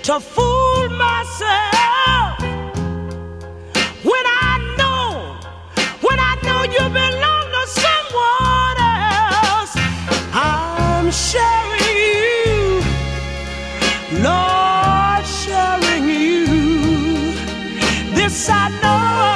to fool myself when I know you belong to someone else. I'm sharing you, Lord, sharing you. This I know.